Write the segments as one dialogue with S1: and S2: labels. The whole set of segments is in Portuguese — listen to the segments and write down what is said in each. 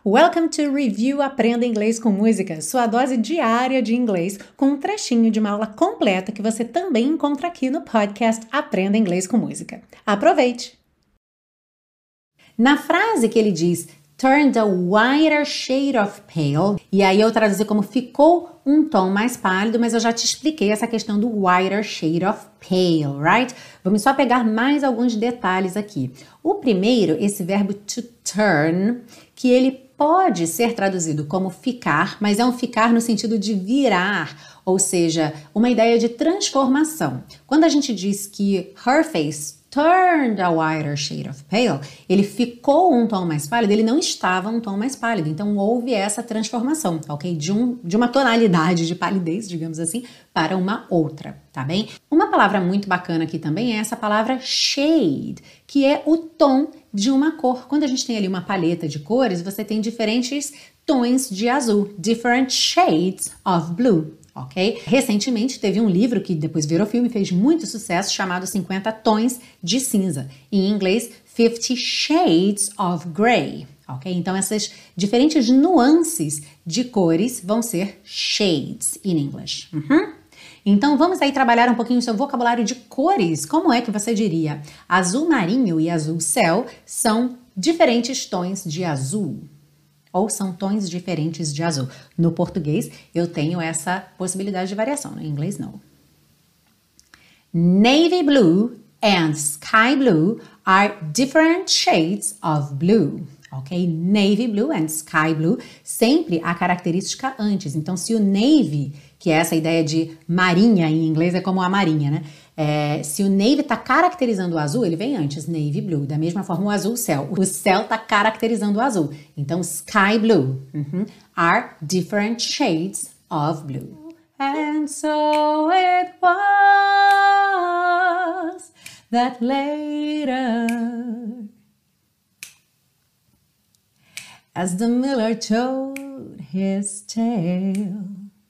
S1: Welcome to Review Aprenda Inglês com Música, sua dose diária de inglês com um trechinho de uma aula completa que você também encontra aqui no podcast Aprenda Inglês com Música. Aproveite! Na frase que ele diz turned a whiter shade of pale, e aí eu traduzi como ficou um tom mais pálido, mas eu já te expliquei essa questão do whiter shade of pale, right? Vamos só pegar mais alguns detalhes aqui. O primeiro, esse verbo to turn, que ele pode ser traduzido como ficar, mas é um ficar no sentido de virar, ou seja, uma ideia de transformação. Quando a gente diz que her face turned a whiter shade of pale, ele ficou um tom mais pálido, ele não estava um tom mais pálido, então houve essa transformação, ok? De uma tonalidade de palidez, digamos assim, para uma outra, tá bem? Uma palavra muito bacana aqui também é essa palavra shade, que é o tom de uma cor. Quando a gente tem ali uma paleta de cores, você tem diferentes tons de azul, different shades of blue. Ok? Recentemente teve um livro que depois virou filme e fez muito sucesso chamado 50 Tons de Cinza. Em inglês, 50 Shades of Grey. Ok? Então essas diferentes nuances de cores vão ser shades in English. Então vamos aí trabalhar um pouquinho o seu vocabulário de cores. Como é que você diria? Azul marinho e azul céu são diferentes tons de azul. Ou são tons diferentes de azul. No português, eu tenho essa possibilidade de variação. No inglês, não. Navy blue and sky blue are different shades of blue. Ok? Navy blue and sky blue, sempre a característica antes. Então, se o navy, que é essa ideia de marinha em inglês, é como a marinha, né? Se o navy está caracterizando o azul, ele vem antes, navy blue. Da mesma forma, o azul céu. O céu está caracterizando o azul. Então, sky blue are different shades of blue. And so it was that later, as the miller told his tale,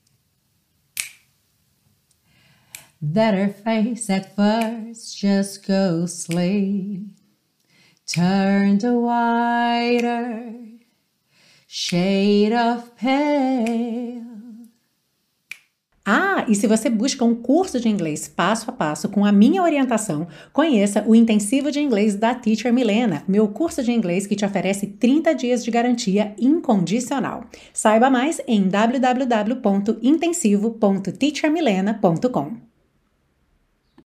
S1: that her face at first just ghostly turned a whiter shade of pale. E se você busca um curso de inglês passo a passo com a minha orientação, conheça o Intensivo de Inglês da Teacher Milena, meu curso de inglês que te oferece 30 dias de garantia incondicional. Saiba mais em www.intensivo.teachermilena.com.